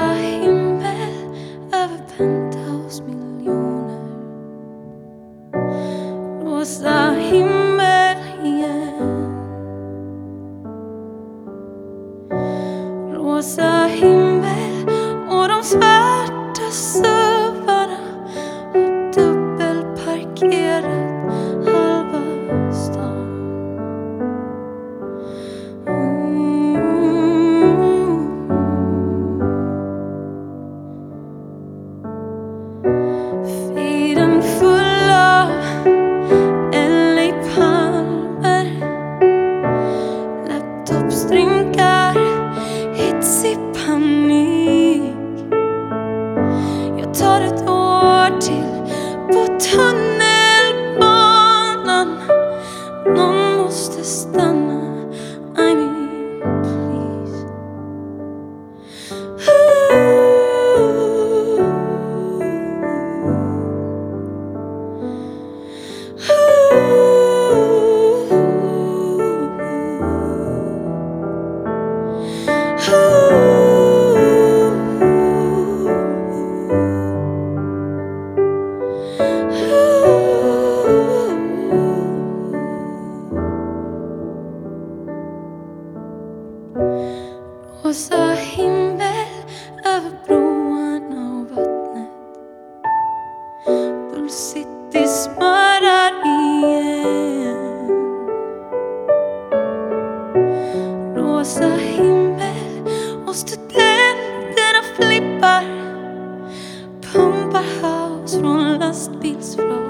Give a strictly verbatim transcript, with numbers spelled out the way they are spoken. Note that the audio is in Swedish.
himmel över penthouse-miljoner. Rosa himmel igen. Rosa himmel och de svarta suvarna har dubbelparkerat halva stan. Feeden full av L A-palmer, laptopsdrinkar, hits i panik. Jag tar ett år till på tunnelbanan. Någon måste stanna, I mean please. Rosa himmel över broarna och vattnet. Bull City smörar igen. Rosa himmel och studenterna flippar. Pumpar house från lastbilsflak.